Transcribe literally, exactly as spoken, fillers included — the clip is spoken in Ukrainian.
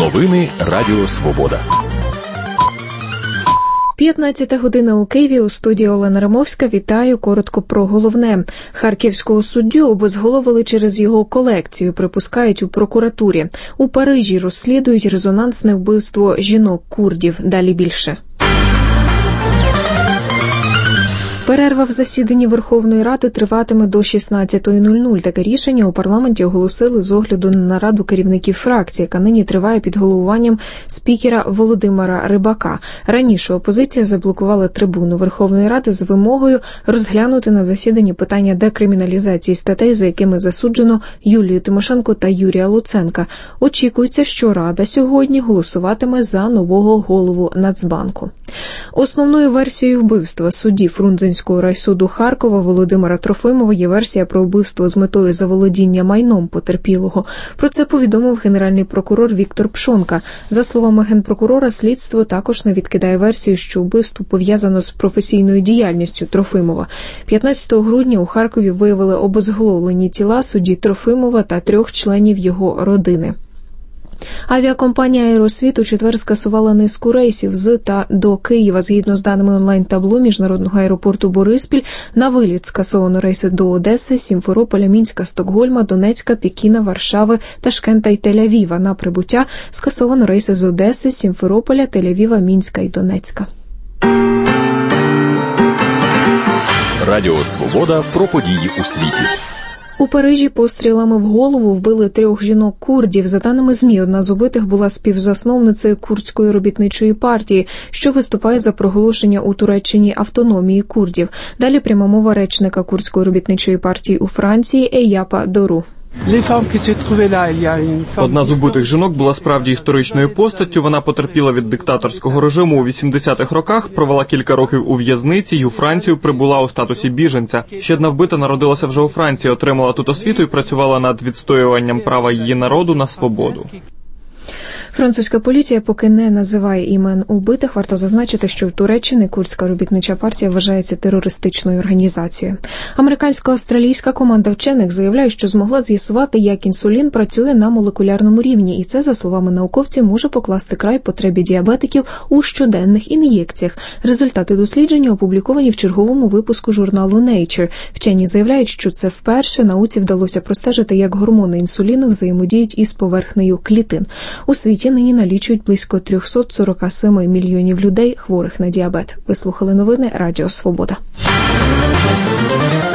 Новини Радіо Свобода. п'ятнадцята година у Києві, у студії Олена Римовська. Вітаю. Коротко про головне. Харківського суддю обезголовили через його колекцію, припускають у прокуратурі. У Парижі розслідують резонансне вбивство жінок-курдів. Далі більше. Перерва в засіданні Верховної Ради триватиме до шістнадцятої нуль нуль. Таке рішення у парламенті оголосили з огляду на нараду керівників фракції, яка нині триває під головуванням спікера Володимира Рибака. Раніше опозиція заблокувала трибуну Верховної Ради з вимогою розглянути на засіданні питання декриміналізації статей, за якими засуджено Юлію Тимошенко та Юрія Луценка. Очікується, що Рада сьогодні голосуватиме за нового голову Нацбанку. Основною версією вбивства судді Фрунзенського райсуду Харкова Володимира Трофимова є версія про вбивство з метою заволодіння майном потерпілого. Про це повідомив генеральний прокурор Віктор Пшонка. За словами генпрокурора, слідство також не відкидає версію, що вбивство пов'язано з професійною діяльністю Трофимова. п'ятнадцятого грудня у Харкові виявили обезголовлені тіла судді Трофимова та трьох членів його родини. Авіакомпанія «Аеросвіт» у четвер скасувала низку рейсів з та до Києва. Згідно з даними онлайн-табло міжнародного аеропорту Бориспіль, на виліт скасовано рейси до Одеси, Сімферополя, Мінська, Стокгольма, Донецька, Пекіна, Варшави, Ташкента і Тель-Авіва. На прибуття скасовано рейси з Одеси, Сімферополя, Тель-Авіва, Мінська і Донецька. Радіо Свобода про події у світі. У Парижі пострілами в голову вбили трьох жінок-курдів. За даними ЗМІ, одна з убитих була співзасновницею курдської робітничої партії, що виступає за проголошення у Туреччині автономії курдів. Далі пряма мова речника курдської робітничої партії у Франції Еяпа Дору. Одна з убитих жінок була справді історичною постаттю. Вона потерпіла від диктаторського режиму у вісімдесятих роках, провела кілька років у в'язниці й у Францію прибула у статусі біженця. Ще одна вбита народилася вже у Франції, отримала тут освіту і працювала над відстоюванням права її народу на свободу. Французька поліція поки не називає імен убитих. Варто зазначити, що в Туреччині курдська робітнича партія вважається терористичною організацією. Американсько-австралійська команда вчених заявляє, що змогла з'ясувати, як інсулін працює на молекулярному рівні. І це, за словами науковців, може покласти край потребі діабетиків у щоденних ін'єкціях. Результати дослідження опубліковані в черговому випуску журналу Nature. Вчені заявляють, що це вперше науці вдалося простежити, як гормони інсуліну взаємодіють із поверхнею клітин. У світі нині налічують близько триста сорок сім мільйонів людей, хворих на діабет. Ви слухали новини Радіо Свобода.